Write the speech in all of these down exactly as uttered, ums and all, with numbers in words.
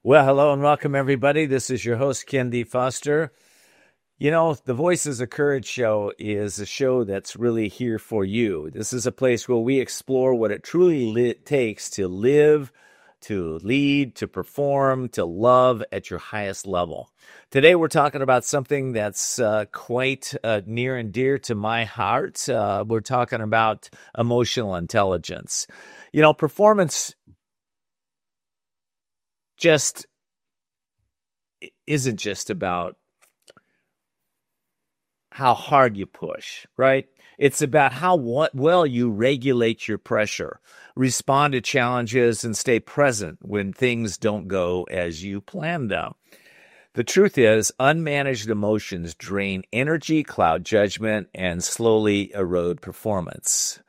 Well, hello and welcome, everybody. This is your host, Ken D. Foster. You know, the Voices of Courage show is a show that's really here for you. This is a place where we explore what it truly li- takes to live, to lead, to perform, to love at your highest level. Today, we're talking about something that's uh, quite uh, near and dear to my heart. Uh, we're talking about emotional intelligence. You know, performance just isn't just about how hard you push, right? It's about how well you regulate your pressure, respond to challenges, and stay present when things don't go as you planned them. The truth is, unmanaged emotions drain energy, cloud judgment, and slowly erode performance.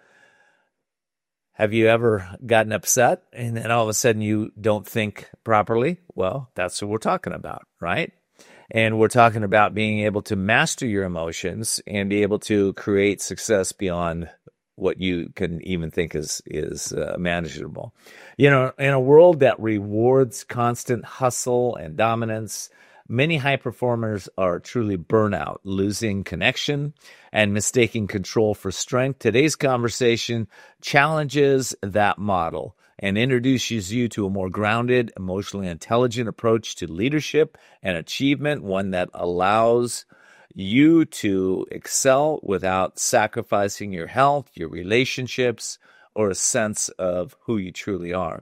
Have you ever gotten upset and then all of a sudden you don't think properly? Well, that's what we're talking about, right? And we're talking about being able to master your emotions and be able to create success beyond what you can even think is is uh, manageable. You know, in a world that rewards constant hustle and dominance, many high performers are truly burnout, losing connection and mistaking control for strength. Today's conversation challenges that model and introduces you to a more grounded, emotionally intelligent approach to leadership and achievement, one that allows you to excel without sacrificing your health, your relationships, or a sense of who you truly are.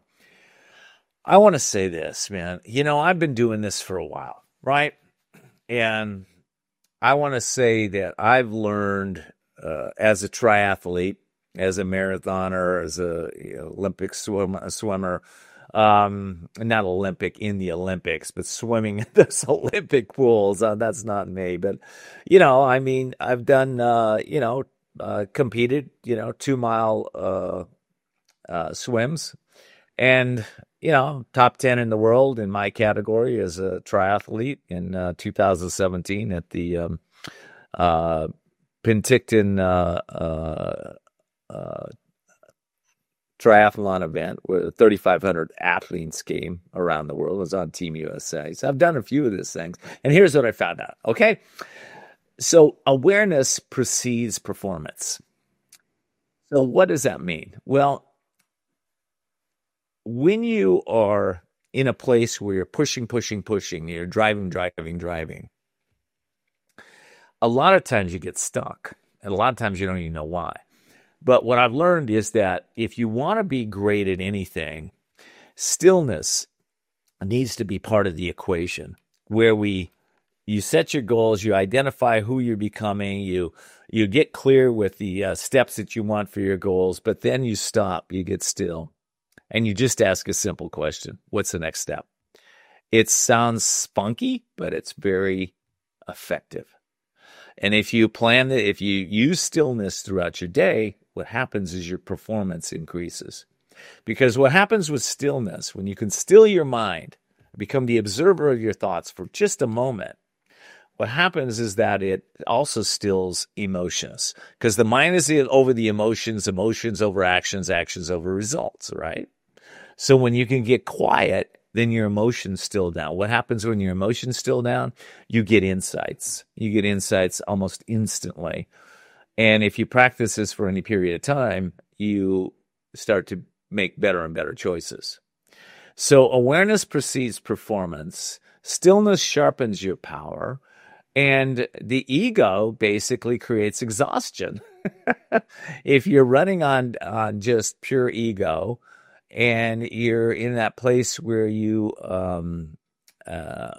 I want to say this, man. You know, I've been doing this for a while, right? And I want to say that I've learned uh, as a triathlete, as a marathoner, as a you know, Olympic swim, a swimmer, um, not Olympic in the Olympics, but swimming in those Olympic pools. Uh, that's not me. But, you know, I mean, I've done, uh, you know, uh, competed, you know, two mile uh, uh, swims and, you know, top ten in the world in my category as a triathlete in uh, two thousand seventeen at the um, uh, Penticton uh, uh, uh, triathlon event where the thirty-five hundred athletes came around the world. It was on Team U S A. So I've done a few of these things. And here's what I found out, okay? So awareness precedes performance. So what does that mean? Well, when you are in a place where you're pushing, pushing, pushing, you're driving, driving, driving, a lot of times you get stuck. And a lot of times you don't even know why. But what I've learned is that if you want to be great at anything, stillness needs to be part of the equation where we you set your goals, you identify who you're becoming, you you get clear with the uh, steps that you want for your goals, but then you stop, you get still. And you just ask a simple question. What's the next step? It sounds spunky, but it's very effective. And if you plan it, if you use stillness throughout your day, what happens is your performance increases. Because what happens with stillness, when you can still your mind, become the observer of your thoughts for just a moment, what happens is that it also stills emotions. Because the mind is over the emotions, emotions over actions, actions over results, right? So when you can get quiet, then your emotions still down. What happens when your emotions still down? You get insights. You get insights almost instantly. And if you practice this for any period of time, you start to make better and better choices. So awareness precedes performance. Stillness sharpens your power. And the ego basically creates exhaustion. If you're running on, on just pure ego, and you're in that place where you, um, uh,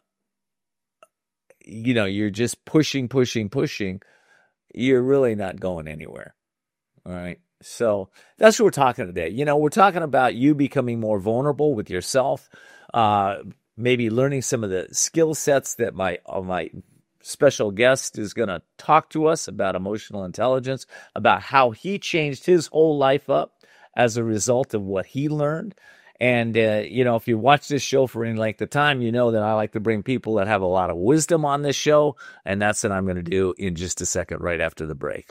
you know, you're just pushing, pushing, pushing, you're really not going anywhere. All right. So that's what we're talking today. You know, we're talking about you becoming more vulnerable with yourself, uh, maybe learning some of the skill sets that my, uh, my special guest is going to talk to us about emotional intelligence, about how he changed his whole life up as a result of what he learned. And, uh, you know, if you watch this show for any length of time, you know that I like to bring people that have a lot of wisdom on this show. And that's what I'm going to do in just a second, right after the break.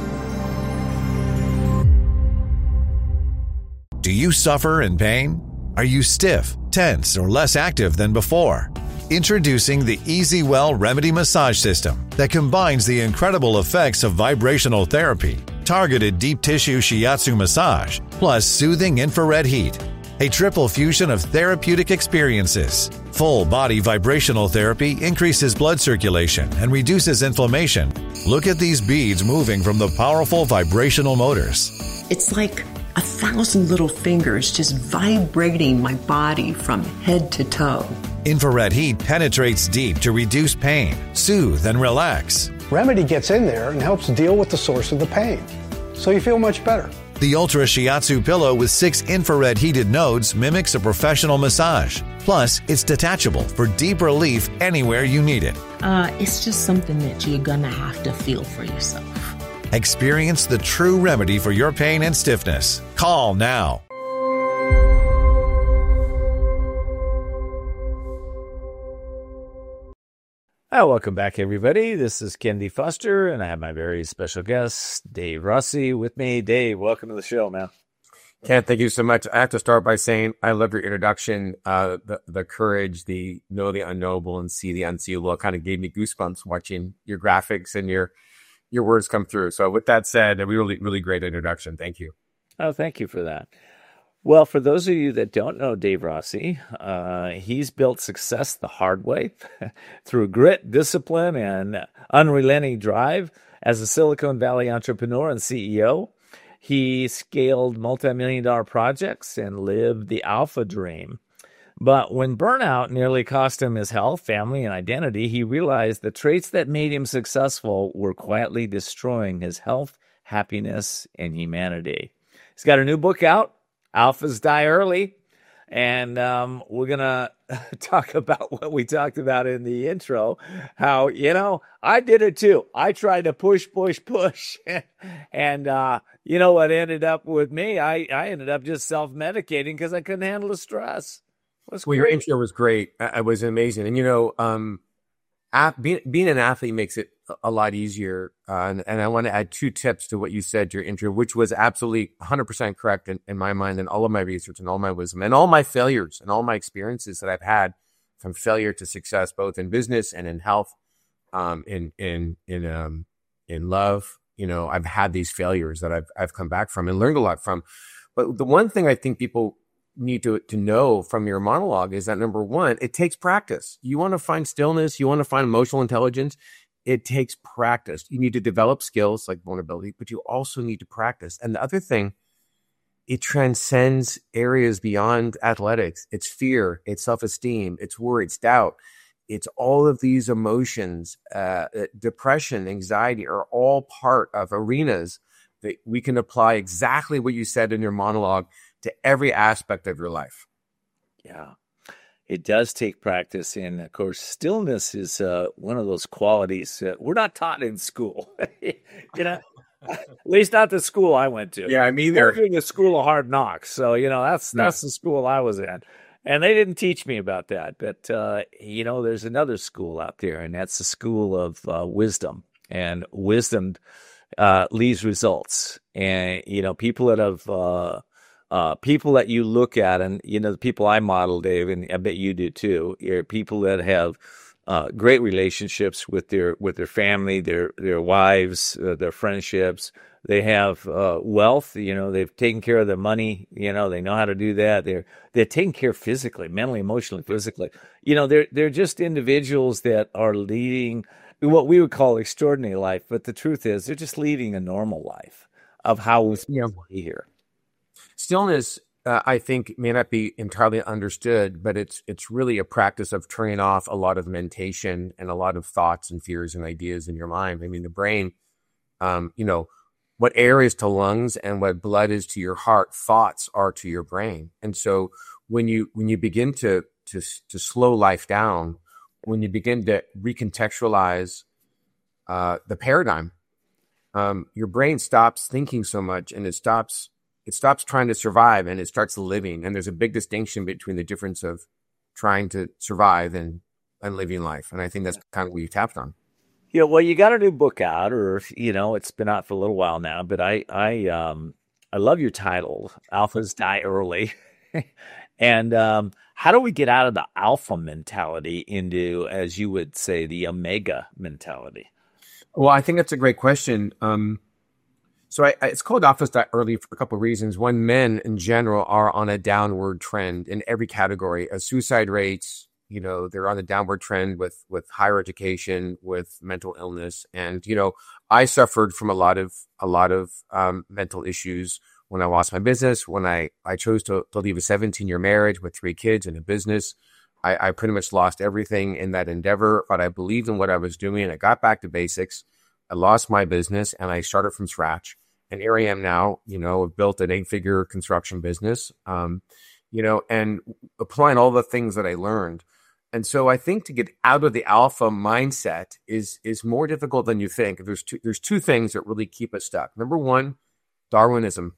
Do you suffer in pain? Are you stiff, tense, or less active than before? Introducing the EasyWell Remedy Massage System that combines the incredible effects of vibrational therapy, targeted deep tissue shiatsu massage, plus soothing infrared heat. A triple fusion of therapeutic experiences. Full body vibrational therapy increases blood circulation and reduces inflammation. Look at these beads moving from the powerful vibrational motors. It's like a thousand little fingers just vibrating my body from head to toe. Infrared heat penetrates deep to reduce pain, soothe, and relax. Remedy gets in there and helps deal with the source of the pain, so you feel much better. The Ultra Shiatsu pillow with six infrared heated nodes mimics a professional massage. Plus, it's detachable for deep relief anywhere you need it. Uh, it's just something that you're gonna have to feel for yourself. Experience the true remedy for your pain and stiffness. Call now. Hi, welcome back, everybody. This is Kenny Foster, and I have my very special guest, Dave Rossi, with me. Dave, welcome to the show, man. Ken, thank you so much. I have to start by saying I love your introduction. Uh, the the courage, the know the unknowable and see the unseeable. It kind of gave me goosebumps watching your graphics and your your words come through. So with that said, a really, really great introduction. Thank you. Oh, thank you for that. Well, for those of you that don't know Dave Rossi, uh, he's built success the hard way through grit, discipline, and unrelenting drive. As a Silicon Valley entrepreneur and C E O, he scaled multi-million dollar projects and lived the alpha dream. But when burnout nearly cost him his health, family, and identity, he realized the traits that made him successful were quietly destroying his health, happiness, and humanity. He's got a new book out, Alphas Die Early, and um, we're going to talk about what we talked about in the intro, how, you know, I did it too. I tried to push, push, push, and uh, you know what ended up with me? I, I ended up just self-medicating because I couldn't handle the stress. Well, great. Your intro was great. It was amazing. And, you know, um, being, being an athlete makes it a lot easier. Uh, and, and I want to add two tips to what you said, your intro, which was absolutely one hundred percent correct in, in my mind and all of my research and all my wisdom and all my failures and all my experiences that I've had from failure to success, both in business and in health, um, in, in, in, um, in love. You know, I've had these failures that I've, I've come back from and learned a lot from. But the one thing I think people need to, to know from your monologue is that, number one, it takes practice. You want to find stillness. You want to find emotional intelligence. It takes practice. You need to develop skills like vulnerability, but you also need to practice. And the other thing, it transcends areas beyond athletics. It's fear, it's self-esteem, it's worry, it's doubt. It's all of these emotions, uh, depression, anxiety are all part of arenas that we can apply exactly what you said in your monologue to every aspect of your life. Yeah. It does take practice, and of course, stillness is uh, one of those qualities that we're not taught in school. you know, at least not the school I went to. Yeah, me either. I went to the school of hard knocks, so you know that's that's no. the school I was in, and they didn't teach me about that. But uh, you know, there's another school out there, and that's the school of uh, wisdom, and wisdom uh, leaves results. And you know, people that have uh, Uh, people that you look at, and you know the people I model, Dave, and I bet you do too. Are people that have uh, great relationships with their with their family, their their wives, uh, their friendships. They have uh, wealth. You know, they've taken care of their money. You know, they know how to do that. They're they're taken care of physically, mentally, emotionally, physically. You know, they're they're just individuals that are leading what we would call extraordinary life. But the truth is, they're just leading a normal life of how we yeah. be here. Stillness, uh, I think, may not be entirely understood, but it's it's really a practice of turning off a lot of mentation and a lot of thoughts and fears and ideas in your mind. I mean, the brain, um, you know, what air is to lungs and what blood is to your heart, thoughts are to your brain. And so when you when you begin to to to slow life down, when you begin to recontextualize uh, the paradigm, um, your brain stops thinking so much, and it stops. It stops trying to survive and it starts living. And there's a big distinction between the difference of trying to survive and, and living life. And I think that's kind of what you tapped on. Yeah, well, you got a new book out, or, you know, it's been out for a little while now, but I, I, um, I love your title, Alphas Die Early. And um, how do we get out of the alpha mentality into, as you would say, the omega mentality? Well, I think that's a great question. Um, so I, I, it's called Alpha Start Early for a couple of reasons. One, men in general are on a downward trend in every category. Uh, suicide rates, you know, they're on a downward trend with with higher education, with mental illness, and you know, I suffered from a lot of a lot of um, mental issues when I lost my business. When I I chose to to leave a seventeen year marriage with three kids and a business. I, I pretty much lost everything in that endeavor, but I believed in what I was doing. I got back to basics. I lost my business and I started from scratch. And here I am now, you know, I've built an eight figure construction business, um, you know, and applying all the things that I learned. And so I think to get out of the alpha mindset is, is more difficult than you think. There's two, there's two things that really keep us stuck. Number one, Darwinism.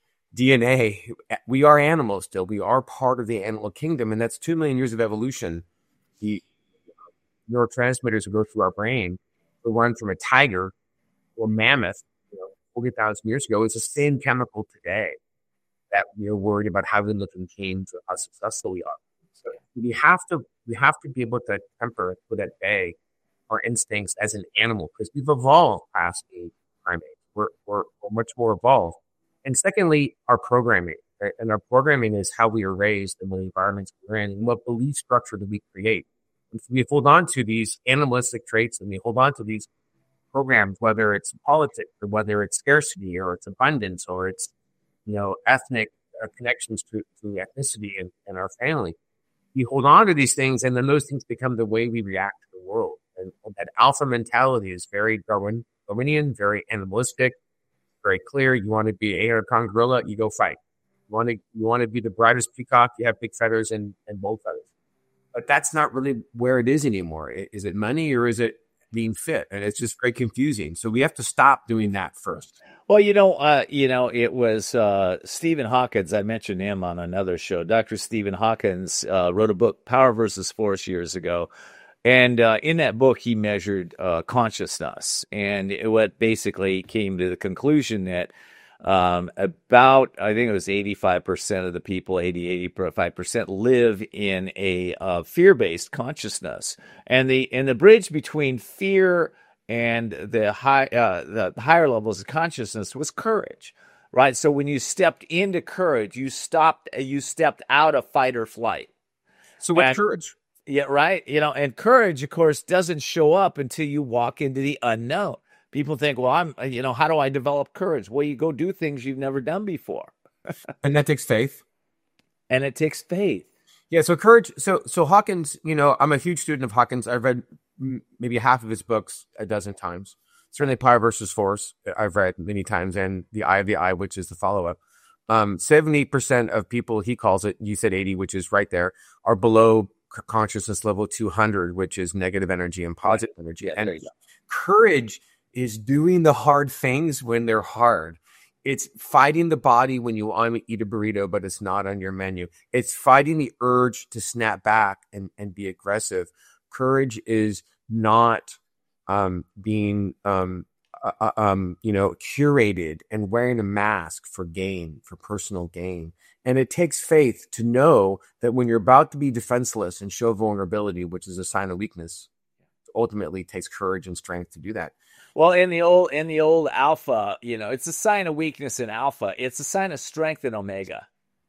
D N A, we are animals still. We are part of the animal kingdom, and that's two million years of evolution. The neurotransmitters that go through our brain, the one from a tiger or mammoth, you know, forty thousand years ago, is the same chemical today that we're worried about how we look and change or how successful we are. So we have to we have to be able to temper, put at bay our instincts as an animal, because we've evolved past the primates. We're, we're, we're much more evolved. And secondly, our programming. Right? And our programming is how we are raised and the environments we're in and what belief structure do we create. And so we hold on to these animalistic traits and we hold on to these programs, whether it's politics or whether it's scarcity or it's abundance or it's, you know, ethnic uh, connections to, to ethnicity and, and our family. We hold on to these things and then those things become the way we react to the world. And, and that alpha mentality is very Darwin, Darwinian, very animalistic. Very clear. You want to be a eight-hundred-pound gorilla, you go fight. You want to you want to be the brightest peacock, you have big feathers and, and bold feathers. But that's not really where it is anymore. Is it money or is it being fit? And it's just very confusing. So we have to stop doing that first. Well, you know, uh, you know, it was uh, Stephen Hawkins. I mentioned him on another show. Doctor Stephen Hawkins uh, wrote a book, Power versus Force, years ago. And uh, in that book, he measured uh, consciousness, and it what basically came to the conclusion that um, about, I think it was eighty-five percent of the people, eighty, eighty-five percent live in a uh, fear-based consciousness. And the and the bridge between fear and the high uh, the higher levels of consciousness was courage, right? So when you stepped into courage, you stopped, you stepped out of fight or flight. So what and, courage? Yeah, right. You know, and courage, of course, doesn't show up until you walk into the unknown. People think, well, I'm, you know, how do I develop courage? Well, you go do things you've never done before. And that takes faith. And it takes faith. Yeah. So courage. So, so Hawkins, you know, I'm a huge student of Hawkins. I've read maybe half of his books a dozen times. Certainly Power versus Force, I've read many times, and The Eye of the Eye, which is the follow-up. Um, seventy percent of people, he calls it, you said eighty, which is right there, are below consciousness level two hundred, which is negative energy and positive energy. Yeah, and courage is doing the hard things when they're hard. It's fighting the body when you want to eat a burrito, but it's not on your menu. It's fighting the urge to snap back and, and be aggressive. Courage is not um, being, um, uh, um, you know, curated and wearing a mask for gain, for personal gain. And it takes faith to know that when you're about to be defenseless and show vulnerability, which is a sign of weakness, ultimately it takes courage and strength to do that. Well, in the old in the old alpha, you know, it's a sign of weakness in alpha. It's a sign of strength in omega.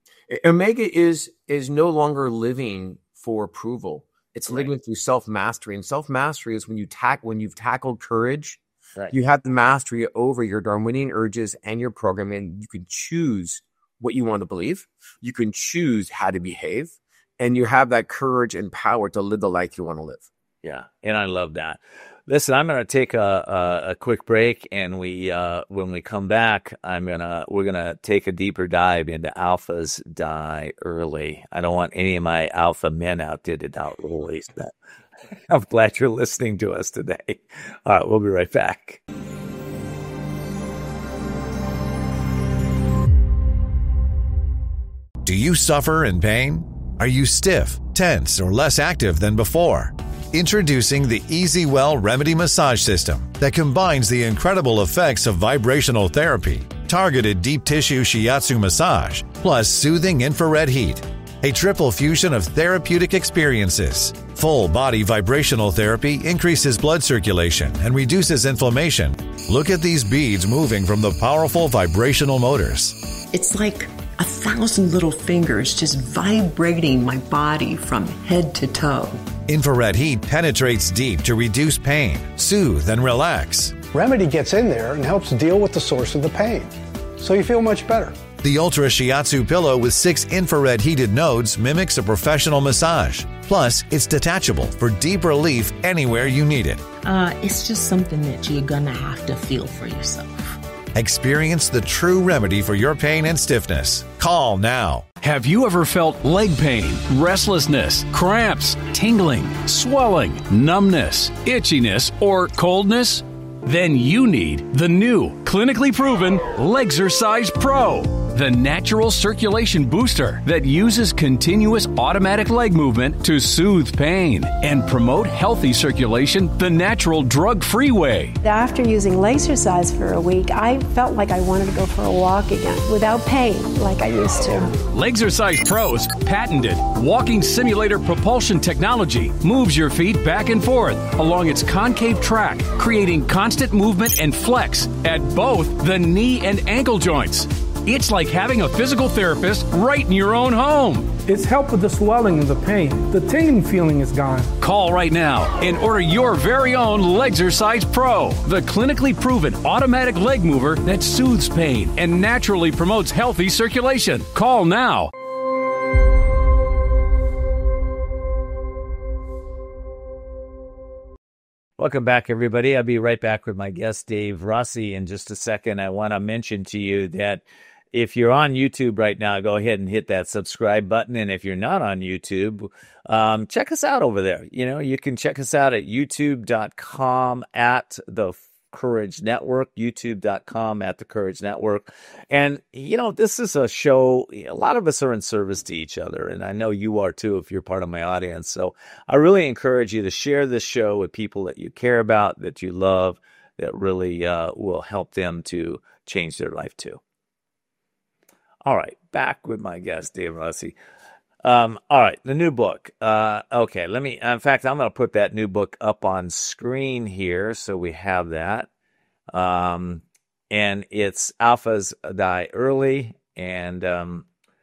Omega is is no longer living for approval. It's Right. living through self-mastery. And self-mastery is when you tack when you've tackled courage, Right. you have the mastery over your Darwinian urges and your programming. You can choose what you want to believe. You can choose how to behave. And you have that courage and power to live the life you want to live. Yeah, and I love that. Listen, I'm going to take a, a a quick break, and we uh, when we come back, I'm gonna we're gonna take a deeper dive into alphas die early. I don't want any of my alpha men out there to die early. So I'm glad you're listening to us today. All right, we'll be right back. Do you suffer in pain? Are you stiff, tense, or less active than before? Introducing the EasyWell Remedy Massage System that combines the incredible effects of vibrational therapy, targeted deep tissue shiatsu massage, plus soothing infrared heat. a triple fusion of therapeutic experiences. Full body vibrational therapy increases blood circulation and reduces inflammation. Look at these beads moving from the powerful vibrational motors. It's like a thousand little fingers just vibrating my body from head to toe. Infrared heat penetrates deep to reduce pain, soothe, and relax. Remedy gets in there and helps deal with the source of the pain, so you feel much better. The Ultra Shiatsu pillow with six infrared heated nodes mimics a professional massage. Plus, it's detachable for deep relief anywhere you need it. Uh, it's just something that you're gonna have to feel for yourself. Experience the true remedy for your pain and stiffness. Call now. Have you ever felt leg pain, restlessness, cramps, tingling, swelling, numbness, itchiness, or coldness? Then you need the new, clinically proven Legzercise Pro, the natural circulation booster that uses continuous automatic leg movement to soothe pain and promote healthy circulation the natural drug-free way. After using Legzercise for a week, I felt like I wanted to go for a walk again without pain like I used to. Legzercise Pro's patented walking simulator propulsion technology moves your feet back and forth along its concave track, creating constant movement and flex at both the knee and ankle joints. It's like having a physical therapist right in your own home. It's helped with the swelling and the pain. The tingling feeling is gone. Call right now and order your very own Legzercise Pro, the clinically proven automatic leg mover that soothes pain and naturally promotes healthy circulation. Call now. Welcome back, everybody. I'll be right back with my guest, Dave Rossi, in just a second. I want to mention to you that if you're on YouTube right now, go ahead and hit that subscribe button. And if you're not on YouTube, um, check us out over there. You know, you can check us out at youtube dot com at the Courage Network, youtube dot com at the Courage Network. And, you know, this is a show, a lot of us are in service to each other. And I know you are too, if you're part of my audience. So I really encourage you to share this show with people that you care about, that you love, that really uh, will help them to change their life too. All right, back with my guest, Dave Rossi. Um, all right, the new book. Uh, okay, let me, in fact, I'm going to put that new book up on screen here so we have that. Um, and it's Alphas Die Early. And, um,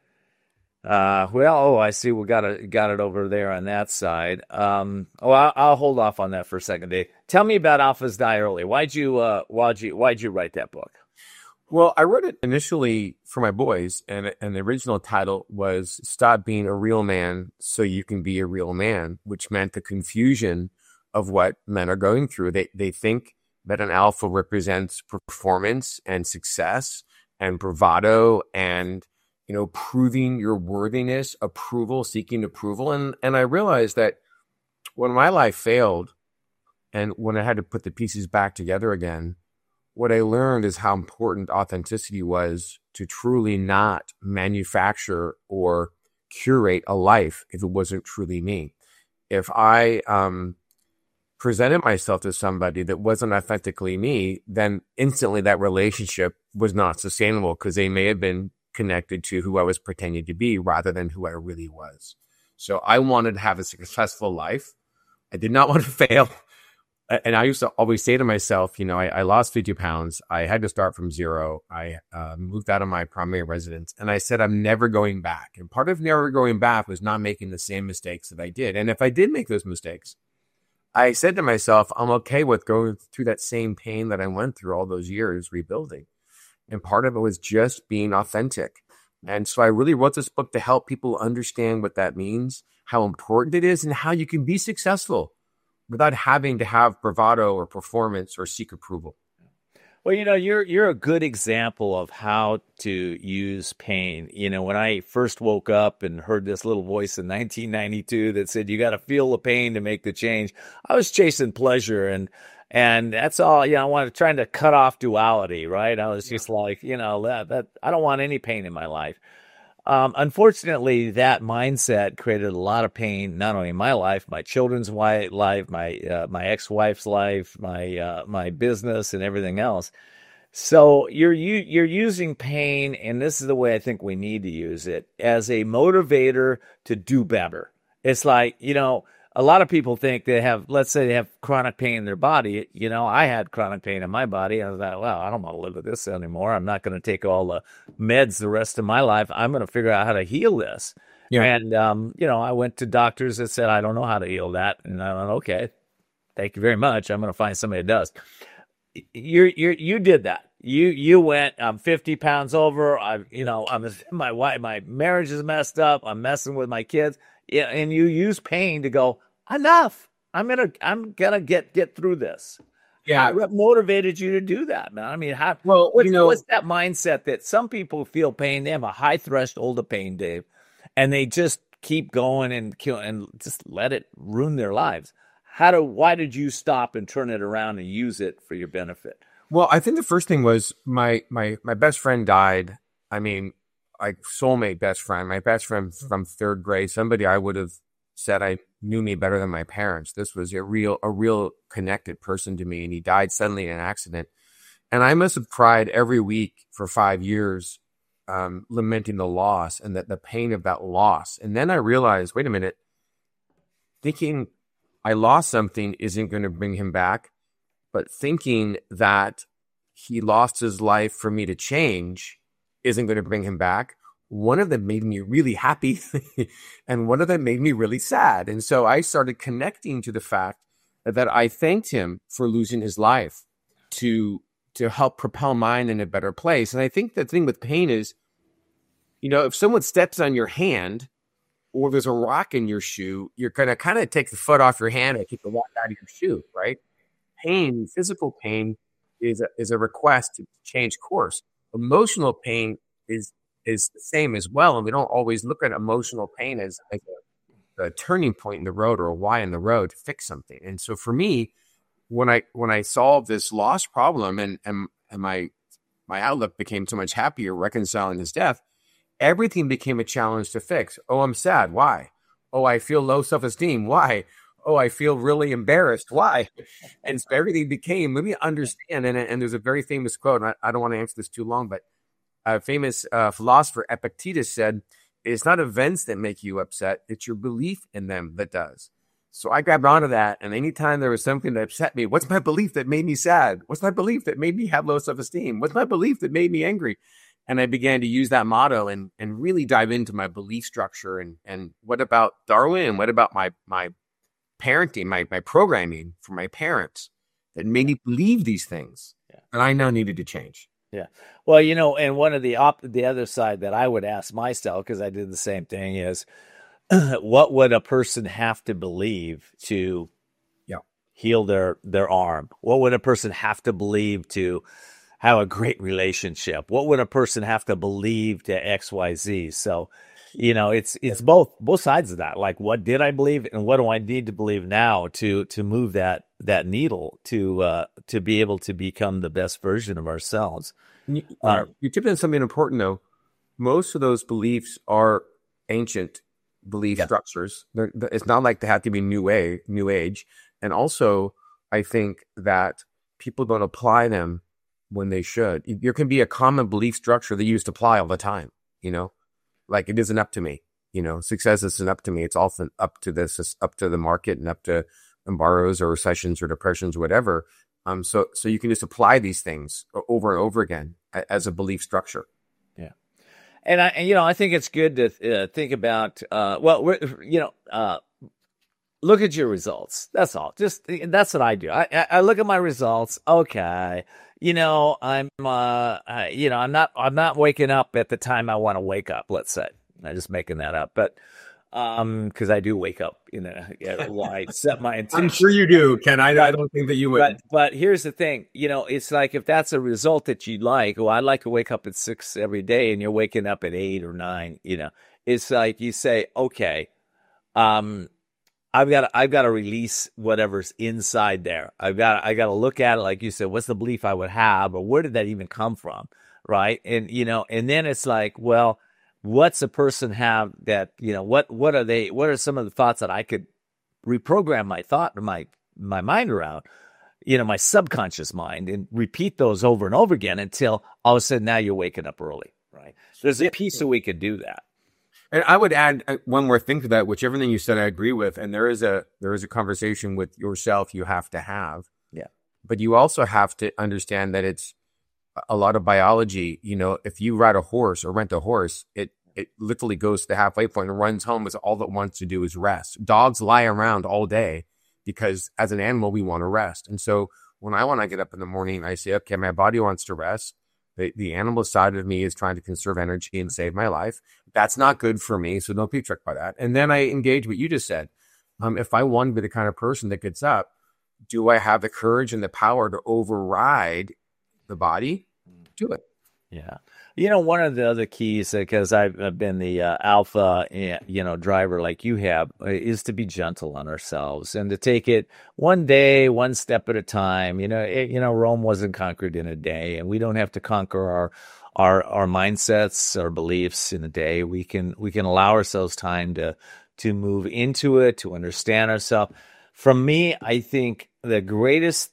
uh, well, oh, I see we got it, got it over there on that side. Um, oh, I'll, I'll hold off on that for a second, Dave. Tell me about Alphas Die Early. Why'd you, uh, why'd you, why'd you write that book? Well, I wrote it initially for my boys, and, and the original title was Stop Being a Real Man So You Can Be a Real Man, which meant the confusion of what men are going through. They they think that an alpha represents performance and success and bravado and, you know, proving your worthiness, approval, seeking approval. And, and I realized that when my life failed and when I had to put the pieces back together again, what I learned is how important authenticity was to truly not manufacture or curate a life if it wasn't truly me. If I um, presented myself to somebody that wasn't authentically me, then instantly that relationship was not sustainable because they may have been connected to who I was pretending to be rather than who I really was. So I wanted to have a successful life. I did not want to fail. And I used to always say to myself, you know, I, I lost fifty pounds. I had to start from zero. I uh, moved out of my primary residence. And I said, I'm never going back. And part of never going back was not making the same mistakes that I did. And if I did make those mistakes, I said to myself, I'm okay with going through that same pain that I went through all those years rebuilding. And part of it was just being authentic. And so I really wrote this book to help people understand what that means, how important it is, and how you can be successful without having to have bravado or performance or seek approval. Well, you know, you're you're a good example of how to use pain. You know, when I first woke up and heard this little voice in nineteen ninety-two that said, you got to feel the pain to make the change, I was chasing pleasure. And and that's all, you know, I wanted trying to cut off duality, right? I was just like, you know, that, that I don't want any pain in my life. Um, unfortunately, that mindset created a lot of pain, not only in my life, my children's life, my uh, my ex-wife's life, my uh, my business, and everything else. So you're you, you're using pain, and this is the way I think we need to use it, as a motivator to do better. It's like, you know, a lot of people think they have, let's say they have chronic pain in their body. You know, I had chronic pain in my body. I was like, well, I don't want to live with this anymore. I'm not going to take all the meds the rest of my life. I'm going to figure out how to heal this. Yeah. And, um, you know, I went to doctors that said, I don't know how to heal that. And I went, okay, thank you very much. I'm going to find somebody that does. You you you did that. You you went. I'm fifty pounds over. I you know I'm my wife. My marriage is messed up. I'm messing with my kids. Yeah, and you use pain to go enough. I'm gonna I'm gonna get get through this. Yeah, what motivated you to do that, man? I mean, how? Well, what's, you know, what's that mindset that some people feel pain? They have a high threshold of pain, Dave, and they just keep going and kill and just let it ruin their lives. How do? Why did you stop and turn it around and use it for your benefit? Well, I think the first thing was my my my best friend died. I mean, like soulmate best friend, my best friend from third grade, somebody I would have said I knew me better than my parents. This was a real a real connected person to me, and he died suddenly in an accident. And I must have cried every week for five years, um, lamenting the loss and that the pain of that loss. And then I realized, wait a minute, thinking I lost something isn't going to bring him back, but thinking that he lost his life for me to change isn't going to bring him back. One of them made me really happy and one of them made me really sad. And so I started connecting to the fact that I thanked him for losing his life to, to help propel mine in a better place. And I think the thing with pain is, you know, if someone steps on your hand, or there's a rock in your shoe, you're going to kind of take the foot off your hand and keep the rock out of your shoe, right? Pain, physical pain is a, is a request to change course. Emotional pain is is the same as well. And we don't always look at emotional pain as like a, a turning point in the road or a Y in the road to fix something. And so for me, when I when I solved this loss problem and, and, and my my outlook became so much happier reconciling his death, everything became a challenge to fix. Oh, I'm sad. Why? Oh, I feel low self-esteem. Why? Oh, I feel really embarrassed. Why? And so everything became, let me understand. And, and there's a very famous quote, and I, I don't want to answer this too long, but a famous uh, philosopher, Epictetus, said, it's not events that make you upset. It's your belief in them that does. So I grabbed onto that. And anytime there was something that upset me, what's my belief that made me sad? What's my belief that made me have low self-esteem? What's my belief that made me angry? And I began to use that motto and and really dive into my belief structure and and what about Darwin? What about my my parenting, my my programming for my parents that made me believe these things yeah. that I now needed to change. Yeah. Well, you know, and one of the op- the other side that I would ask myself, because I did the same thing, is what would a person have to believe to yeah. heal their their arm? What would a person have to believe to have a great relationship? What would a person have to believe to X, Y, Z? So, you know, it's it's both both sides of that. Like, what did I believe, and what do I need to believe now to to move that that needle to uh, to be able to become the best version of ourselves? You, uh, you tipped in something important, though. Most of those beliefs are ancient belief yeah. structures. They're, it's not like they have to be new age, new age. And also, I think that people don't apply them when they should. There can be a common belief structure that you used to apply all the time, you know, like it isn't up to me, you know, success isn't up to me. It's often up to this, it's up to the market and up to embargoes or recessions or depressions or whatever. Um, so, so you can just apply these things over and over again as a belief structure. Yeah. And I, and, you know, I think it's good to uh, think about, uh, well, we're, you know, uh, look at your results. That's all. Just, that's what I do. I, I, I look at my results. Okay. You know, I'm, uh, I, you know, I'm not, I'm not waking up at the time I want to wake up. Let's say I'm just making that up, but, um, because I do wake up, you know, yeah, well, I set my intention. I'm sure you do, Ken. I, I don't think that you would. But, but here's the thing, you know, it's like if that's a result that you like, well, I like to wake up at six every day, and you're waking up at eight or nine. You know, it's like you say, okay, um. I've got to, I've got to release whatever's inside there. I've got I got to look at it like you said. What's the belief I would have, or where did that even come from, right? And you know, and then it's like, well, what's a person have that you know? What what are they? What are some of the thoughts that I could reprogram my thought, my my mind around? you know, my subconscious mind and repeat those over and over again until all of a sudden now you're waking up early, right? There's a piece that we could do that. And I would add one more thing to that, which everything you said I agree with. And there is a there is a conversation with yourself you have to have. Yeah. But you also have to understand that it's a lot of biology. You know, if you ride a horse or rent a horse, it it literally goes to the halfway point and runs home because all it wants to do is rest. Dogs lie around all day because as an animal, we want to rest. And so when I want to get up in the morning, I say, okay, my body wants to rest. The, the animal side of me is trying to conserve energy and save my life. That's not good for me, so don't be tricked by that. And then I engage what you just said. Um, if I want to be the kind of person that gets up, do I have the courage and the power to override the body? Do it. Yeah. You know, one of the other keys, because I've, I've been the uh, alpha, you know, driver like you have, is to be gentle on ourselves and to take it one day, one step at a time. You know, it, you know, Rome wasn't conquered in a day, and we don't have to conquer our our our mindsets, our beliefs in a day. We can we can allow ourselves time to to move into it, to understand ourselves. From me, I think the greatest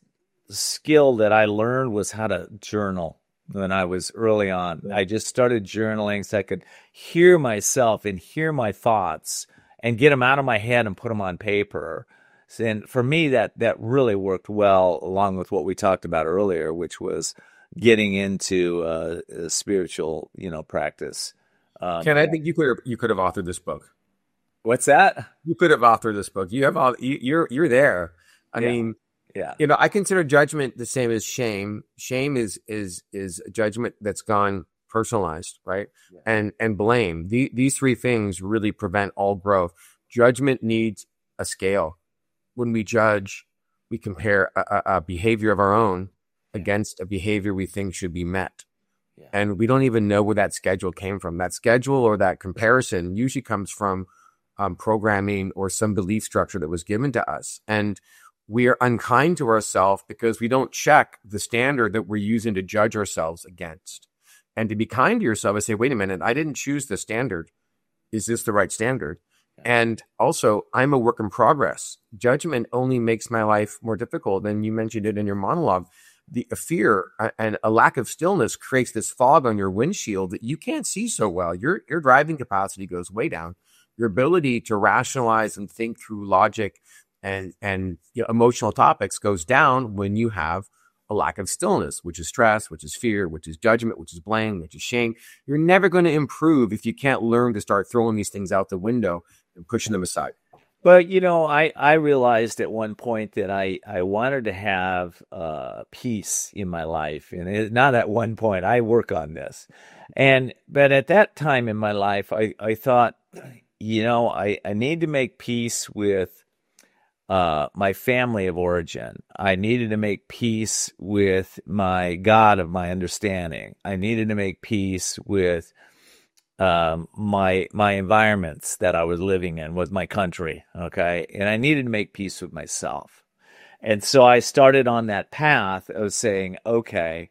skill that I learned was how to journal. When I was early on, I just started journaling so I could hear myself and hear my thoughts and get them out of my head and put them on paper. And for me, that that really worked well, along with what we talked about earlier, which was getting into uh, a spiritual, you know, practice. Um, Ken, I think you could have, you could have authored this book. What's that? You could have authored this book. You have all you, you're you're there. I Yeah. mean. Yeah. You know, I consider judgment the same as shame. Shame is is is a judgment that's gone personalized, right? Yeah. And and blame. The, these three things really prevent all growth. Judgment needs a scale. When we judge, we compare a, a, a behavior of our own against a behavior we think should be met. Yeah. And we don't even know where that schedule came from. That schedule or that comparison usually comes from um, programming or some belief structure that was given to us. And we are unkind to ourselves because we don't check the standard that we're using to judge ourselves against. And to be kind to yourself is say, wait a minute, I didn't choose the standard. Is this the right standard? And also, I'm a work in progress. Judgment only makes my life more difficult. And you mentioned it in your monologue. The a fear and a lack of stillness creates this fog on your windshield that you can't see so well. Your, your driving capacity goes way down. Your ability to rationalize and think through logic and and you know, emotional topics goes down when you have a lack of stillness, which is stress, which is fear, which is judgment, which is blame, which is shame. You're never going to improve if you can't learn to start throwing these things out the window and pushing them aside. But, you know, I, I realized at one point that I, I wanted to have uh, peace in my life. And it, not at one point, I work on this. And but at that time in my life, I, I thought, you know, I, I need to make peace with Uh, my family of origin. I needed to make peace with my God of my understanding. I needed to make peace with um, my my environments that I was living in, with my country, okay? And I needed to make peace with myself. And so I started on that path of saying, okay,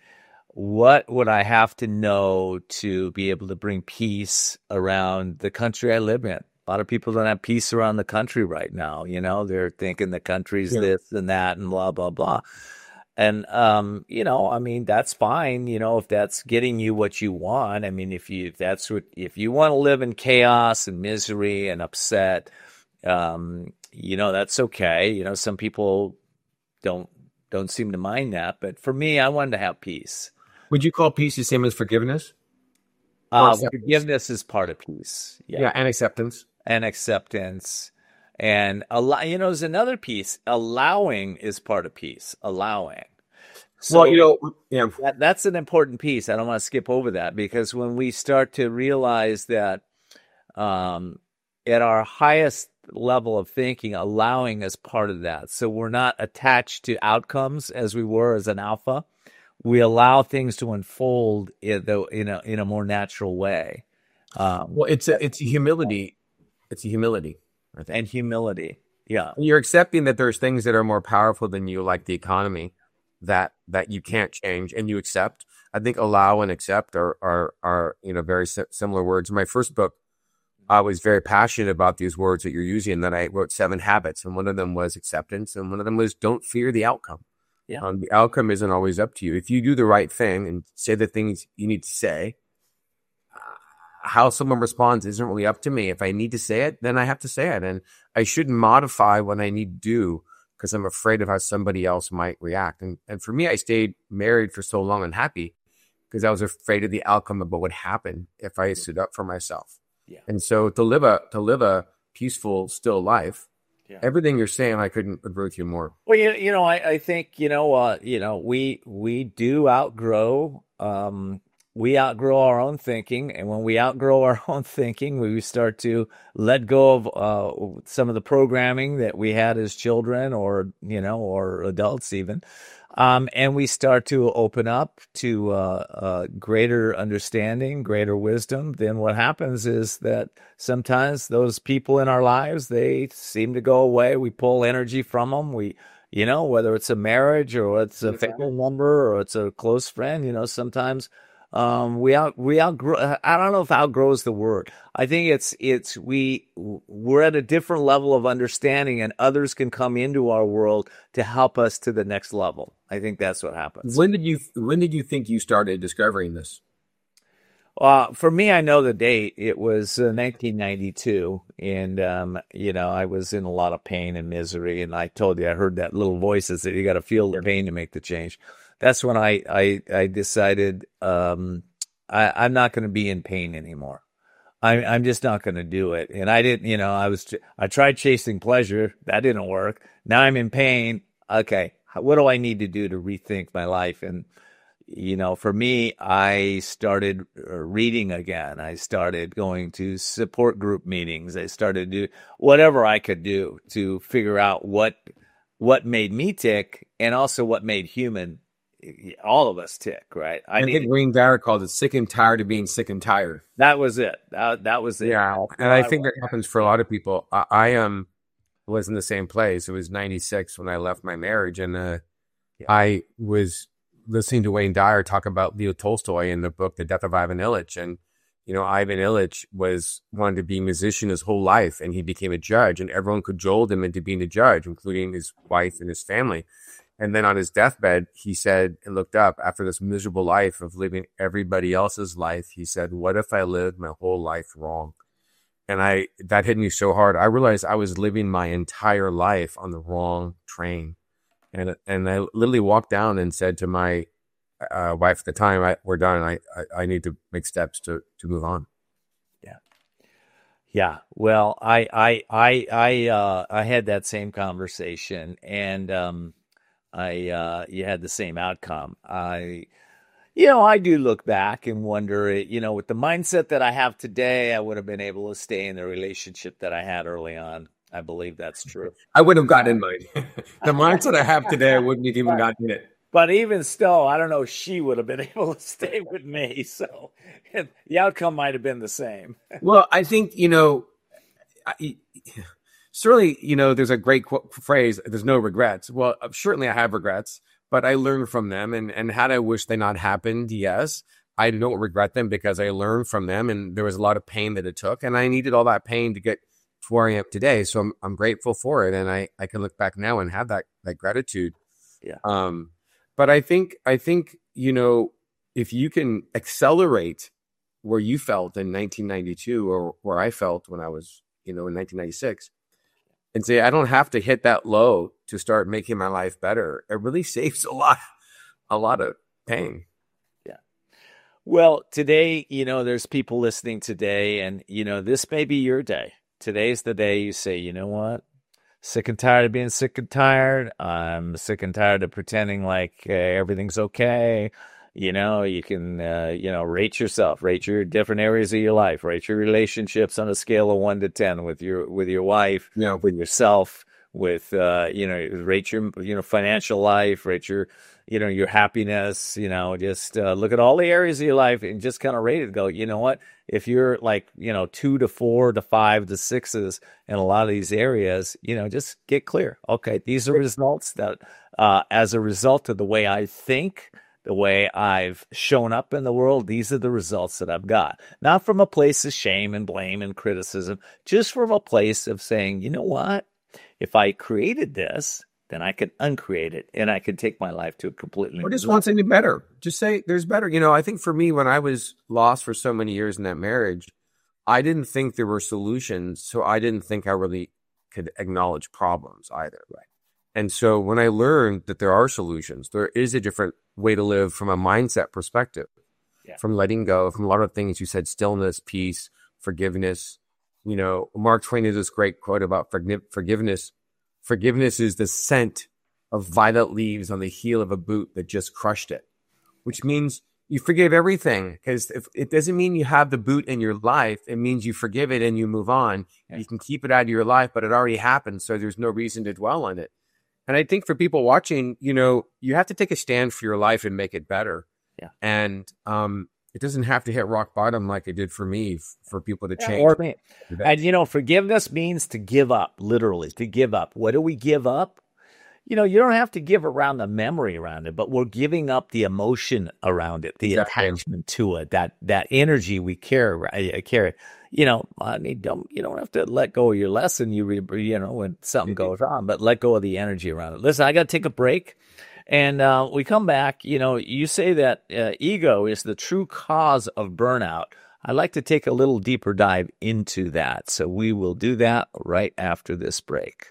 what would I have to know to be able to bring peace around the country I live in? A lot of people don't have peace around the country right now. You know, they're thinking the country's yeah. this and that and blah, blah, blah. And, um, you know, I mean, that's fine. You know, if that's getting you what you want. I mean, if you, if that's what, if you want to live in chaos and misery and upset, um, you know, that's okay. You know, some people don't, don't seem to mind that. But for me, I wanted to have peace. Would you call peace the same as forgiveness? Uh, forgiveness is part of peace. Yeah. yeah and acceptance. And acceptance, and allow. You know, there's another piece. Allowing is part of peace. Allowing. So well, you know, yeah, that, that's an important piece. I don't want to skip over that, because when we start to realize that, um, at our highest level of thinking, allowing is part of that. So we're not attached to outcomes as we were as an alpha. We allow things to unfold in the in a in a more natural way. Um, well, it's a it's a humility. It's a humility. I think. And humility. Yeah. You're accepting that there's things that are more powerful than you, like the economy, that that you can't change, and you accept. I think allow and accept are are, are you know, very similar words. In my first book, I was very passionate about these words that you're using, and then I wrote seven habits, and one of them was acceptance, and one of them was don't fear the outcome. Yeah. Um, the outcome isn't always up to you. If you do the right thing and say the things you need to say, uh, how someone responds isn't really up to me. If I need to say it, then I have to say it. And I shouldn't modify what I need to do because I'm afraid of how somebody else might react. And, and for me, I stayed married for so long and happy because I was afraid of the outcome of what would happen if I stood up for myself. Yeah. And so to live a, to live a peaceful, still life, Yeah. everything you're saying, I couldn't agree with you more. Well, you, you know, I, I think, you know, uh, you know, we, we do outgrow, um, we outgrow our own thinking. And when we outgrow our own thinking, we start to let go of, uh, some of the programming that we had as children or, you know, or adults even. Um, and we start to open up to, uh, uh, greater understanding, greater wisdom. Then what happens is that sometimes those people in our lives, they seem to go away. We pull energy from them. We, you know, whether it's a marriage or it's a family member or it's a close friend, you know, sometimes, um, we out, we outgrow, I don't know if outgrow is the word. I think it's, it's, we, we're at a different level of understanding and others can come into our world to help us to the next level. I think that's what happens. When did you, when did you think you started discovering this? Uh, for me, I know the date. It was uh, nineteen ninety-two. And, um, you know, I was in a lot of pain and misery. And I told you, I heard that little voice that said, you got to feel the pain to make the change. That's when I, I, I decided, um, I, I'm not going to be in pain anymore. I, I'm just not going to do it. And I didn't, you know, I was, I tried chasing pleasure. That didn't work. Now I'm in pain. Okay. What do I need to do to rethink my life? And, you know, for me, I started reading again. I started going to support group meetings. I started to do whatever I could do to figure out what, what made me tick and also what made human, all of us tick, right? I, I think Wayne Dyer called it sick and tired of being sick and tired. That was it. That, that was it. Yeah. And I think that happens for a lot of people. I, I um, was in the same place. It was ninety-six when I left my marriage. And uh, yeah. I was listening to Wayne Dyer talk about Leo Tolstoy in the book, The Death of Ivan Ilyich. And, you know, Ivan Ilyich was wanted to be a musician his whole life. And he became a judge. And everyone cajoled him into being a judge, including his wife and his family. And then on his deathbed, he said and looked up after this miserable life of living everybody else's life. He said, what if I lived my whole life wrong? And I, that hit me so hard. I realized I was living my entire life on the wrong train. And, and I literally walked down and said to my uh, wife at the time, I, we're done. I, I, I need to make steps to, to move on. Yeah. Yeah. Well, I, I, I, I, uh, I had that same conversation and, um, I, uh, you had the same outcome. I, you know, I do look back and wonder, you know, with the mindset that I have today, I would have been able to stay in the relationship that I had early on. I believe that's true. I would have gotten in mine. The mindset I have today, I wouldn't have even gotten in it. But even still, I don't know if she would have been able to stay with me. So the outcome might have been the same. Well, I think, you know, I, certainly, you know, there's a great quote, phrase, there's no regrets. Well, certainly I have regrets, but I learned from them. And, and had I wished they not happened, yes, I don't regret them because I learned from them. And there was a lot of pain that it took. And I needed all that pain to get to where I am today. So I'm, I'm grateful for it. And I, I can look back now and have that, that gratitude. Yeah. Um, but I think, I think, you know, if you can accelerate where you felt in nineteen ninety-two or where I felt when I was, you know, in nineteen ninety-six, and say, I don't have to hit that low to start making my life better. It really saves a lot, a lot of pain. Yeah. Well, today, you know, there's people listening today and, you know, this may be your day. Today's the day you say, you know what? Sick and tired of being sick and tired. I'm sick and tired of pretending like uh, everything's okay. You know, you can, uh, you know, rate yourself, rate your different areas of your life, rate your relationships on a scale of one to ten with your, with your wife, yeah. with yourself, with, uh, you know, rate your, you know, financial life, rate your, you know, your happiness, you know, just uh, look at all the areas of your life and just kind of rate it. Go, you know what? If you're like, you know, two to four to five to sixes in a lot of these areas, you know, just get clear. Okay, these are results that, uh, as a result of the way I think, the way I've shown up in the world, these are the results that I've got. Not from a place of shame and blame and criticism, just from a place of saying, you know what? If I created this, then I can uncreate it and I can take my life to a completely new Or just level. want something better. Just say there's better. You know, I think for me, when I was lost for so many years in that marriage, I didn't think there were solutions. So I didn't think I really could acknowledge problems either. Right. And so when I learned that there are solutions, there is a different way to live from a mindset perspective, yeah. from letting go, from a lot of things you said, stillness, peace, forgiveness. You know, Mark Twain has this great quote about forgive- forgiveness. Forgiveness is the scent of violet leaves on the heel of a boot that just crushed it, which means you forgive everything, because if it doesn't mean you have the boot in your life. It means you forgive it and you move on. Yeah. You can keep it out of your life, but it already happened. So there's no reason to dwell on it. And I think for people watching, you know, you have to take a stand for your life and make it better. Yeah. And um, it doesn't have to hit rock bottom like it did for me, f- for people to change. Or me. And, you know, forgiveness means to give up, literally, to give up. What do we give up? You know, you don't have to give around the memory around it, but we're giving up the emotion around it, the exactly. attachment to it, that that energy we carry. carry. You know, I mean, don't you don't have to let go of your lesson. You re, you know when something goes on, but let go of the energy around it. Listen, I got to take a break, and uh, we come back. You know, you say that uh, ego is the true cause of burnout. I'd like to take a little deeper dive into that, so we will do that right after this break.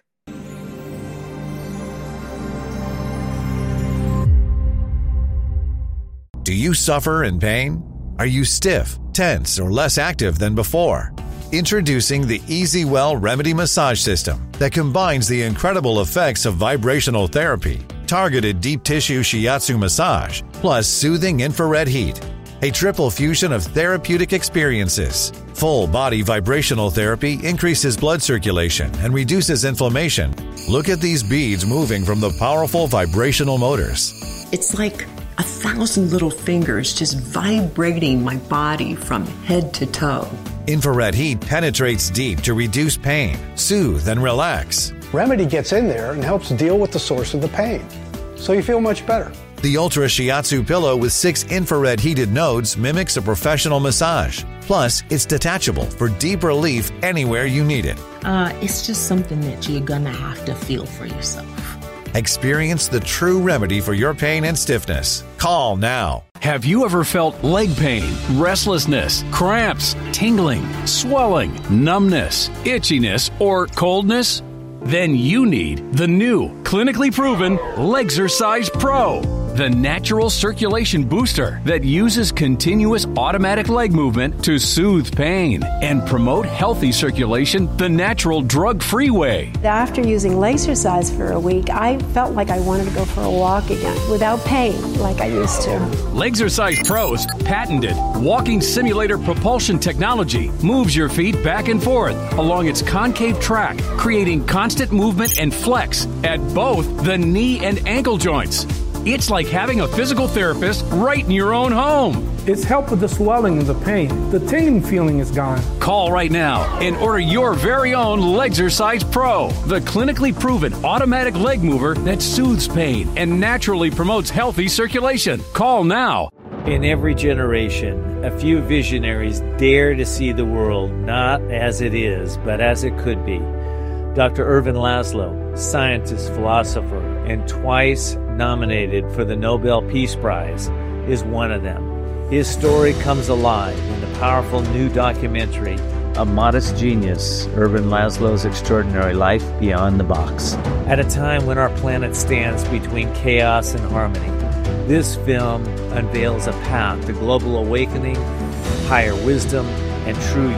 Do you suffer in pain? Are you stiff, tense, or less active than before? Introducing the EasyWell Remedy Massage System that combines the incredible effects of vibrational therapy, targeted deep tissue shiatsu massage, plus soothing infrared heat. A triple fusion of therapeutic experiences. Full body vibrational therapy increases blood circulation and reduces inflammation. Look at these beads moving from the powerful vibrational motors. It's like a thousand little fingers just vibrating my body from head to toe. Infrared heat penetrates deep to reduce pain, soothe, and relax. Remedy gets in there and helps deal with the source of the pain, so you feel much better. The Ultra Shiatsu pillow with six infrared heated nodes mimics a professional massage. Plus, it's detachable for deep relief anywhere you need it. Uh, it's just something that you're gonna have to feel for yourself. Experience the true remedy for your pain and stiffness. Call now. Have you ever felt leg pain, restlessness, cramps, tingling, swelling, numbness, itchiness, or coldness? Then you need the new, clinically proven Legzercise Pro, the natural circulation booster that uses continuous automatic leg movement to soothe pain and promote healthy circulation the natural drug-free way. After using Legzercise for a week, I felt like I wanted to go for a walk again without pain like I used to. Legzercise Pro's patented walking simulator propulsion technology moves your feet back and forth along its concave track, creating constant movement and flex at both the knee and ankle joints. It's like having a physical therapist right in your own home. It's helped with the swelling and the pain. The tingling feeling is gone. Call right now and order your very own Legzercise Pro, the clinically proven automatic leg mover that soothes pain and naturally promotes healthy circulation. Call now. In every generation, a few visionaries dare to see the world not as it is, but as it could be. Doctor Ervin Laszlo, scientist, philosopher, and twice nominated for the Nobel Peace Prize, is one of them. His story comes alive in the powerful new documentary, A Modest Genius, Ervin Laszlo's Extraordinary Life Beyond the Box. At a time when our planet stands between chaos and harmony, this film unveils a path to global awakening, higher wisdom, and true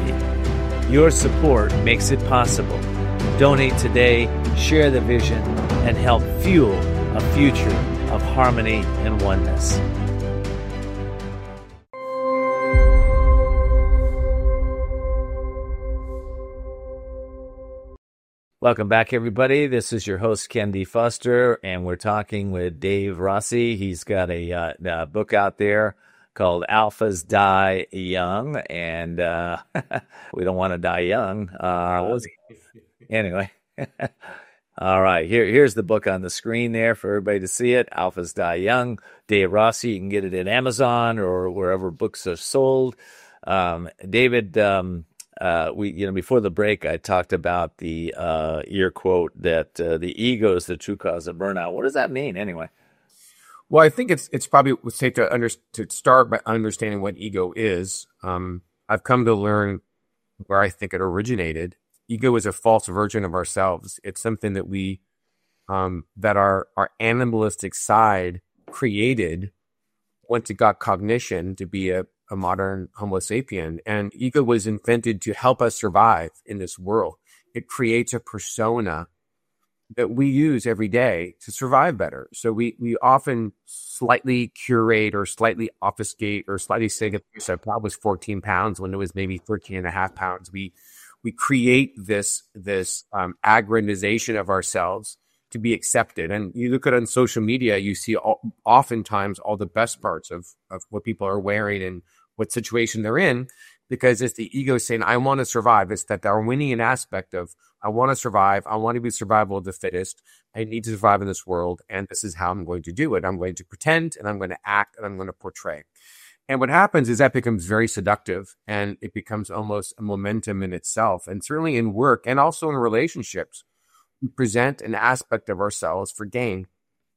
unity. Your support makes it possible. Donate today, share the vision, and help fuel a future of harmony and oneness. Welcome back, everybody. This is your host, Ken D. Fuster, and we're talking with Dave Rossi. He's got a, uh, a book out there called Alphas Die Young, and uh, we don't want to die young. Uh, anyway, all right, here, here's the book on the screen there for everybody to see it, Alphas Die Young, Dave Rossi. You can get it at Amazon or wherever books are sold. Um, David, um, uh, we, you know, before the break, I talked about the uh, ear quote that uh, the ego is the true cause of burnout. What does that mean, anyway? Well, I think it's it's probably safe to under, to start by understanding what ego is. Um, I've come to learn where I think it originated. Ego is a false version of ourselves. It's something that we um, that our our animalistic side created once it got cognition to be a, a modern Homo sapien. And ego was invented to help us survive in this world. It creates a persona that we use every day to survive better. So we we often slightly curate or slightly obfuscate or slightly say that I was fourteen pounds when it was maybe thirteen and a half pounds. We we create this this um, aggrandization of ourselves to be accepted. And you look at it on social media, you see all, oftentimes all the best parts of, of what people are wearing and what situation they're in, because it's the ego saying, I want to survive. It's that Darwinian aspect of, I want to survive. I want to be survival of the fittest. I need to survive in this world. And this is how I'm going to do it. I'm going to pretend and I'm going to act and I'm going to portray. And what happens is that becomes very seductive and it becomes almost a momentum in itself. And certainly in work and also in relationships, we present an aspect of ourselves for gain.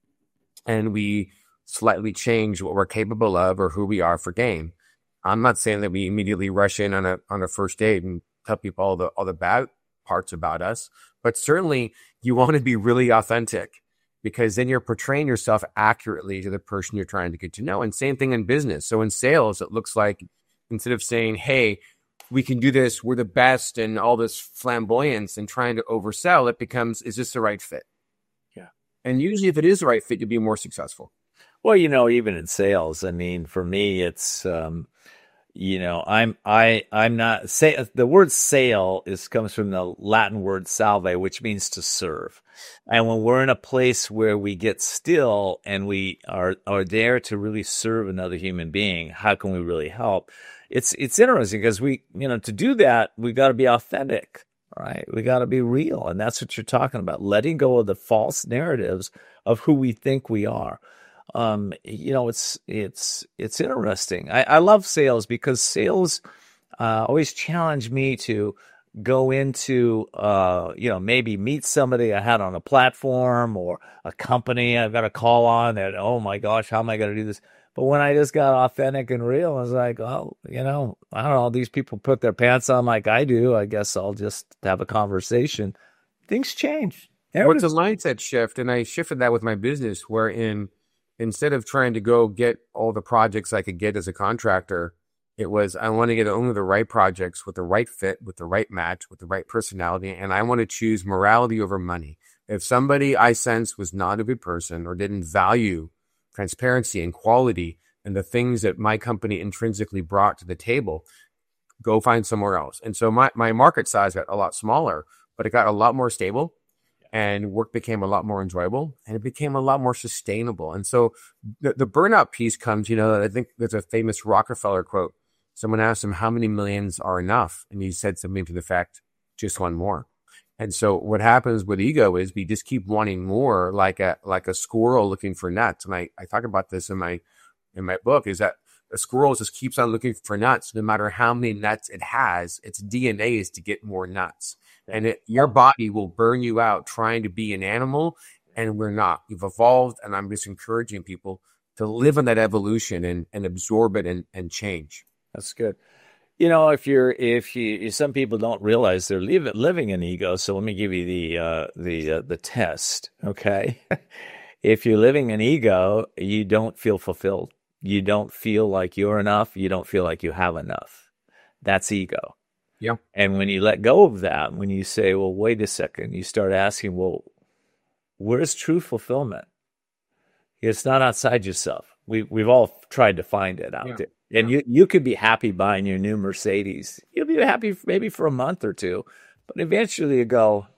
And we slightly change what we're capable of or who we are for gain. I'm not saying that we immediately rush in on a on a first date and tell people all the all the bad parts about us, but certainly you want to be really authentic, because then you're portraying yourself accurately to the person you're trying to get to know. And same thing in business. So in sales, it looks like instead of saying, hey, we can do this, we're the best, and all this flamboyance and trying to oversell, it becomes, is this the right fit? Yeah. And usually if it is the right fit, you'll be more successful. Well, you know, even in sales, I mean, for me, it's, um, you know, I'm, I, I'm not say the word sale is comes from the Latin word salve, which means to serve. And when we're in a place where we get still and we are, are there to really serve another human being, how can we really help? It's, it's interesting because we, you know, to do that, we got to be authentic, right? We got to be real. And that's what you're talking about, letting go of the false narratives of who we think we are. Um, you know, it's, it's, it's interesting. I, I love sales because sales, uh, always challenge me to go into, uh, you know, maybe meet somebody I had on a platform or a company I've got a call on that, oh my gosh, how am I going to do this? But when I just got authentic and real, I was like, oh, you know, I don't know, these people put their pants on like I do. I guess I'll just have a conversation. Things change. Well, it's a mindset shift. And I shifted that with my business, wherein instead of trying to go get all the projects I could get as a contractor, it was, I want to get only the right projects with the right fit, with the right match, with the right personality. And I want to choose morality over money. If somebody I sense was not a good person or didn't value transparency and quality and the things that my company intrinsically brought to the table, go find somewhere else. And so my, my market size got a lot smaller, but it got a lot more stable. And work became a lot more enjoyable and it became a lot more sustainable. And so the, the burnout piece comes, you know, I think there's a famous Rockefeller quote. Someone asked him, how many millions are enough? And he said something to the effect, just one more. And so what happens with ego is we just keep wanting more, like a, like a squirrel looking for nuts. And I, I talk about this in my, in my book, is that a squirrel just keeps on looking for nuts. No matter how many nuts it has, its D N A is to get more nuts. And it, your body will burn you out trying to be an animal, and we're not. We've evolved, and I'm just encouraging people to live in that evolution and, and absorb it and, and change. That's good. You know, if you're, if you, some people don't realize they're live, living in ego. So let me give you the, uh, the, uh, the test. Okay. If you're living in ego, you don't feel fulfilled. You don't feel like you're enough. You don't feel like you have enough. That's ego. Yeah. And when you let go of that, when you say, well, wait a second, you start asking, well, where's true fulfillment? It's not outside yourself. We, we've all tried to find it out yeah. there. And yeah. you, you could be happy buying your new Mercedes. You'll be happy maybe for a month or two, but eventually you go,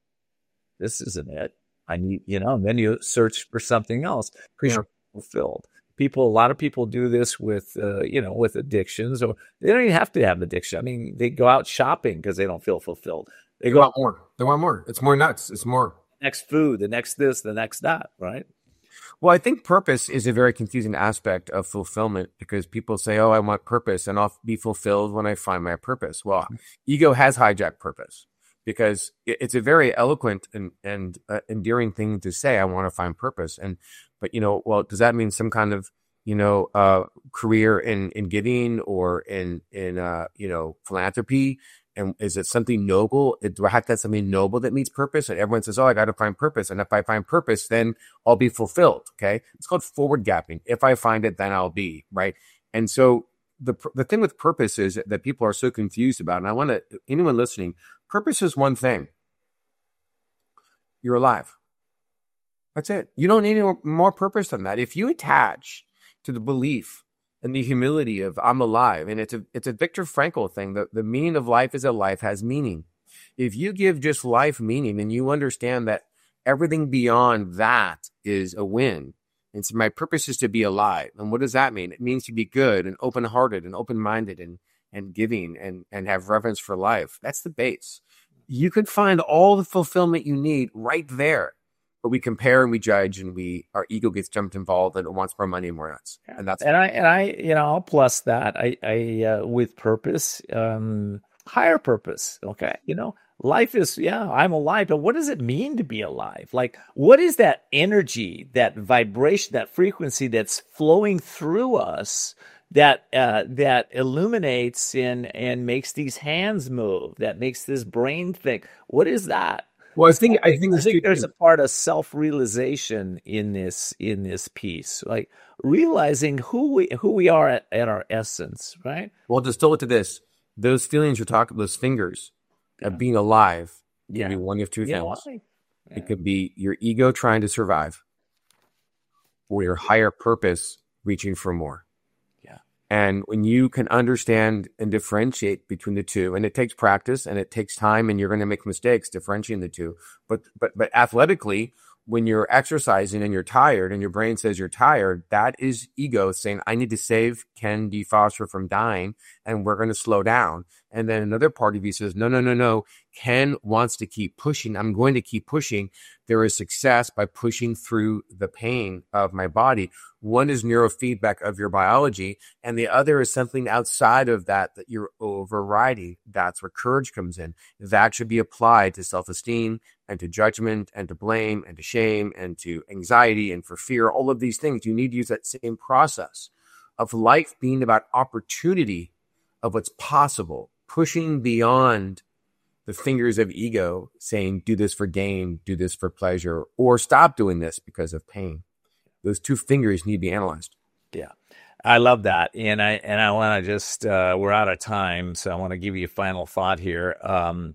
this isn't it. I need, you know, and then you search for something else because yeah. you're fulfilled. People, a lot of people do this with, uh, you know, with addictions, or they don't even have to have addiction. I mean, they go out shopping because they don't feel fulfilled. They, they go want more. They want more. It's more nuts. It's more. Next food, the next this, the next that, right? Well, I think purpose is a very confusing aspect of fulfillment because people say, oh, I want purpose and I'll be fulfilled when I find my purpose. Well, ego has hijacked purpose because it's a very eloquent and, and uh, endearing thing to say, I want to find purpose. And, but, you know, well, does that mean some kind of, you know, uh, career in, in giving or in, in, uh, you know, philanthropy? And is it something noble? Do I have to have something noble that means purpose? And everyone says, oh, I got to find purpose. And if I find purpose, then I'll be fulfilled. Okay. It's called forward gapping. If I find it, then I'll be, right? And so the the thing with purpose is that people are so confused about, and I want to, anyone listening, purpose is one thing. You're alive. That's it. You don't need any more purpose than that. If you attach to the belief and the humility of I'm alive. And it's a it's a Viktor Frankl thing. The, the meaning of life is that life has meaning. If you give just life meaning and you understand that everything beyond that is a win. And so my purpose is to be alive. And what does that mean? It means to be good and open-hearted and open-minded and, and giving and, and have reverence for life. That's the base. You can find all the fulfillment you need right there. But we compare and we judge and we our ego gets jumped involved and it wants more money and more nuts. And that's and I and I you know I'll plus that I I uh, with purpose, um, higher purpose. Okay, you know, life is yeah I'm alive, but what does it mean to be alive? Like, what is that energy, that vibration, that frequency that's flowing through us that uh, that illuminates and and makes these hands move, that makes this brain think? What is that? Well, I think I think, I think there's a part of self-realization in this in this piece, like realizing who we who we are at, at our essence, right? Well, distill it to this: those feelings you're talking, those fingers yeah. of being alive, yeah. can be one of two yeah, things. yeah. It could be your ego trying to survive, or your higher purpose reaching for more. And when you can understand and differentiate between the two, and it takes practice and it takes time and you're going to make mistakes differentiating the two. But, but, but athletically, when you're exercising and you're tired and your brain says you're tired, that is ego saying, I need to save Ken D. Foster from dying and we're going to slow down. And then another part of you says, no, no, no, no. Ken wants to keep pushing. I'm going to keep pushing. There is success by pushing through the pain of my body. One is neurofeedback of your biology, and the other is something outside of that that you're overriding. That's where courage comes in. That should be applied to self-esteem and to judgment and to blame and to shame and to anxiety and for fear. All of these things, you need to use that same process of life being about opportunity of what's possible, pushing beyond the fingers of ego saying, do this for gain, do this for pleasure, or stop doing this because of pain. Those two fingers need to be analyzed. Yeah, I love that. And I and I want to just, uh, we're out of time, so I want to give you a final thought here. Um,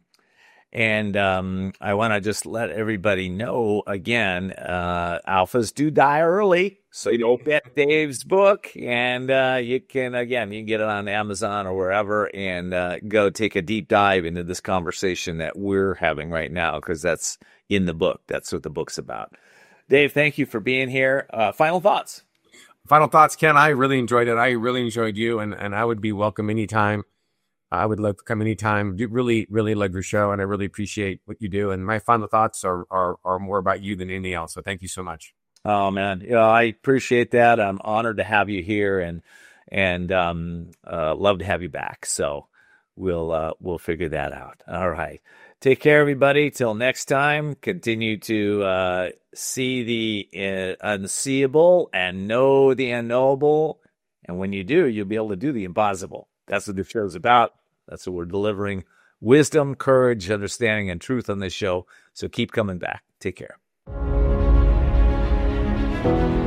and um, I want to just let everybody know, again, uh, alphas do die early. So you don't bet Dave's book. And uh, you can, again, you can get it on Amazon or wherever and uh, go take a deep dive into this conversation that we're having right now, because that's in the book. That's what the book's about. Dave, thank you for being here. Uh, final thoughts. Final thoughts, Ken. I really enjoyed it. I really enjoyed you, and, and I would be welcome anytime. I would love to come anytime. Do really, really love your show, and I really appreciate what you do. And my final thoughts are are, are more about you than anything else. So thank you so much. Oh man, yeah, I appreciate that. I'm honored to have you here, and and um, uh, love to have you back. So we'll uh, we'll figure that out. All right. Take care, everybody. Till next time, continue to uh, see the uh, unseeable and know the unknowable. And when you do, you'll be able to do the impossible. That's what the show's about. That's what we're delivering. Wisdom, courage, understanding, and truth on this show. So keep coming back. Take care.